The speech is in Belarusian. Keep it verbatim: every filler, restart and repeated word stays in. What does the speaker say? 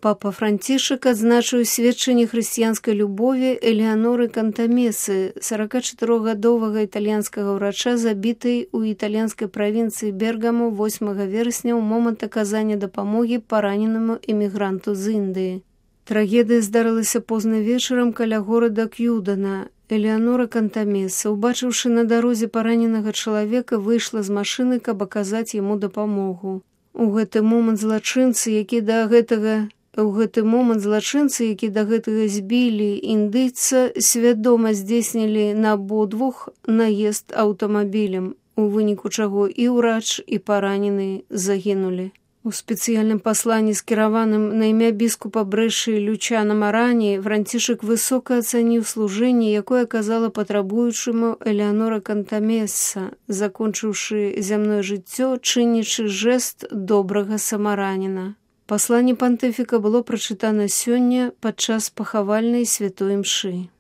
Папа Францішак адзначыў сведчанне хрысціянскай любові Элеаноры Кантамесы, саракачатырохгадовага італьянскага ўрача, забітай у італьянскай правінцыі Бергаму восьмага верасня ў момант аказання дапамогі параненаму эмігранту з Індыі. Трагедыя здарылася позна вечарам каля горада К'юдана. Элеанора Кантамеса, убачыўшы на дарозе параненага чалавека, выйшла з машыны, каб аказаць яму дапамогу. У гэты момант злачынцы, які да гэтага У гэты момант злачынцы, які да гэтага збілі індыйца, свядома здзейснілі на абодвух наезд аўтамабілем, у выніку чаго і ўрач, і паранены загінулі. У спецыяльным пасланні, скіраваным на імя біскупа Брэшы Лючана Марані, Францішак высока ацаніў служэнне, якое аказала патрабуючаму Элеанора Кантамеса, закончыўшы зямное жыццё, чынячы жэст добрага самараніна. Пасланне пантыфіка было прачытана сёння падчас пахавальнай святой імшы.